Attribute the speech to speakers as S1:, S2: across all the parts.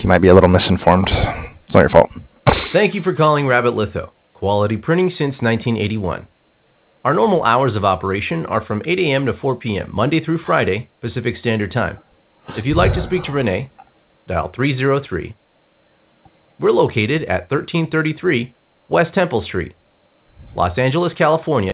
S1: think you might be a little misinformed. It's not your fault.
S2: Thank you for calling Rabbit Litho, quality printing since 1981. Our normal hours of operation are from 8 a.m. to 4 p.m., Monday through Friday, Pacific Standard Time. If you'd like to speak to Renee, dial 303. We're located at 1333 West Temple Street, Los Angeles, California.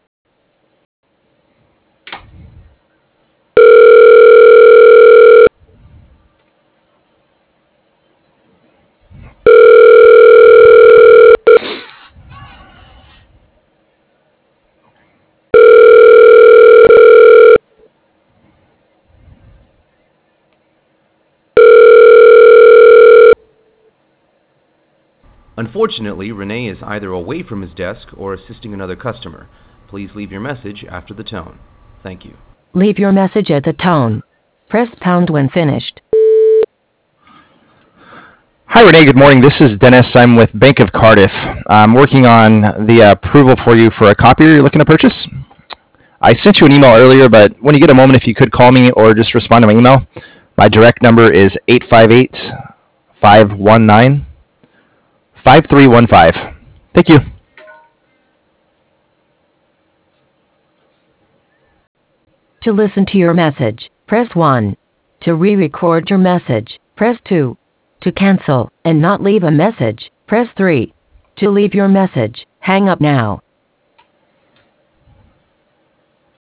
S2: Unfortunately, Renee is either away from his desk or assisting another customer. Please leave your message after the tone. Thank you.
S3: Leave your message at the tone. Press pound when finished.
S1: Hi, Renee. Good morning. This is Dennis. I'm with Bank of Cardiff. I'm working on the approval for you for a copier you're looking to purchase. I sent you an email earlier, but when you get a moment, if you could call me or just respond to my email, my direct number is 858-519-5315. Thank you.
S3: To listen to your message, press 1. To re-record your message, press 2. To cancel and not leave a message, press 3. To leave your message, hang up now.